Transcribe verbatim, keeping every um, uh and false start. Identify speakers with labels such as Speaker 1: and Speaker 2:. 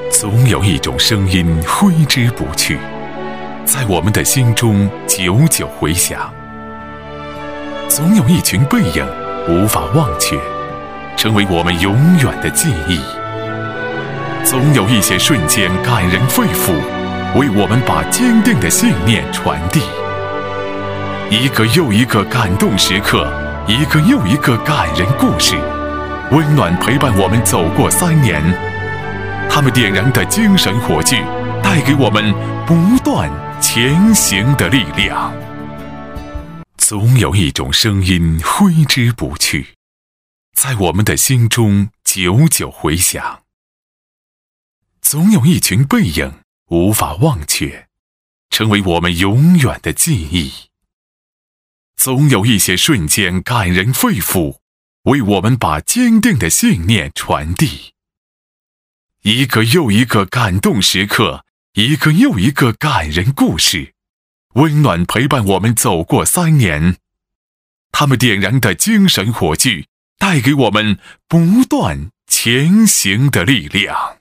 Speaker 1: 总有一种声音挥之不去，在我们的心中久久回响。总有一群背影无法忘却，成为我们永远的记忆。总有一些瞬间感人肺腑，为我们把坚定的信念传递。一个又一个感动时刻，一个又一个感人故事，温暖陪伴我们走过三年。他们点燃的精神火炬，带给我们不断前行的力量。总有一种声音挥之不去，在我们的心中久久回响。总有一群背影无法忘却，成为我们永远的记忆。总有一些瞬间感人肺腑，为我们把坚定的信念传递。一个又一个感动时刻，一个又一个感人故事，温暖陪伴我们走过三年。他们点燃的精神火炬，带给我们不断前行的力量。